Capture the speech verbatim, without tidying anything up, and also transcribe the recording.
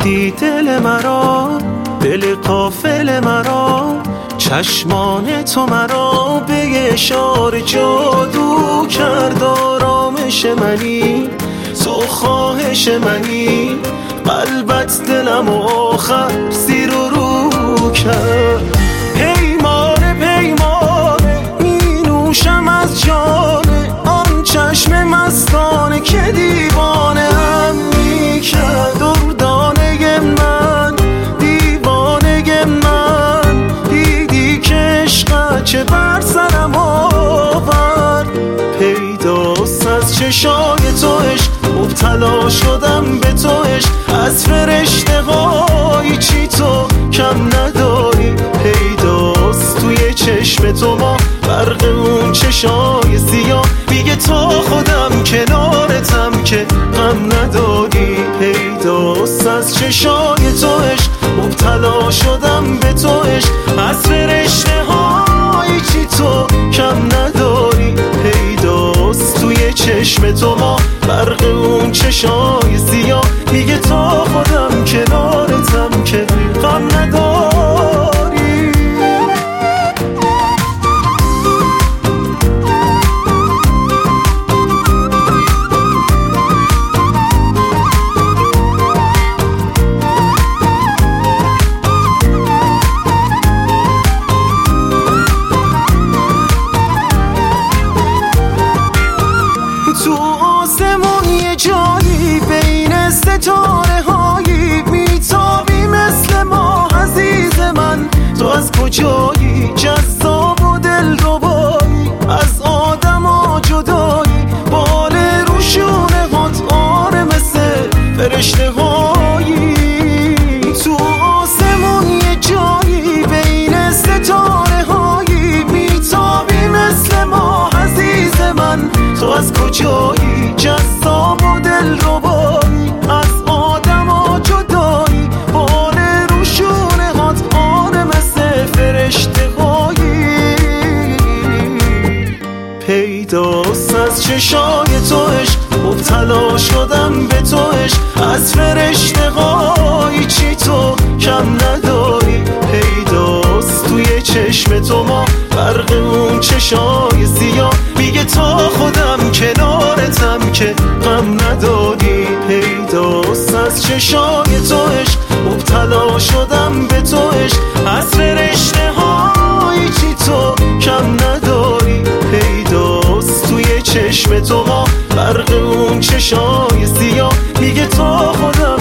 گرفتی دل مرا، دل غافل مرا، چشمان تو مرا به اشاره جادو کرد. آرامش منی، تو خواهش منی، قلبت دلم آخر زیر و رو کرد. پیمانه پیمانه می نوشم از جان آن چشم مستانه که دیوانه هم می کرد. دردانه من، دیوانه من، دیدی که عشقت چه بر سرم آورد. پیداست از چشای تو عشق، مبتلا شدم به تو عشق، از فرشته های چی تو کم نداری. پیداست توی چشم تو ما برق اون چشای سیاه، میگه تا خودم کنارتم که غم نداری. پیداست از چشای تو عشق، مبتلا شدم به تو عشق، از فرشته های چی تو کم نداری. پیداست توی چشم تو ما برق اون چشای سیاه، میگه تا خودم کنارتم که غم نداری. تو آسمون یه جایی بین ستاره هایی میتابی مثل ما عزیز من. تو از کجایی جذاب و دل ربایی، از آدم ها جدایی، بال روشونه هات آره مثل فرشته هایی. تو آسمون یه جایی بین ستاره هایی میتابی مثل ما عزیز من. تو از کجایی جذاب و دل ربایی، از آدم ها جدایی، بال روشونه هات آره مثل فرشته هایی. پیداست از چشای تو عشق، مبتلا شدم به تو عشق، از فرشته هایی چی تو کم نداری. پیداست توی چشم تو ما برق اون چشای سیاه، میگه تا خودم کنارتم که غم نداری. پیداست از چشای تو عشق، مبتلا شدم به تو عشق، از فرشته های چی تو کم نداری. پیداست توی چشم تو ما برق اون چشای سیاه، میگه تا خودم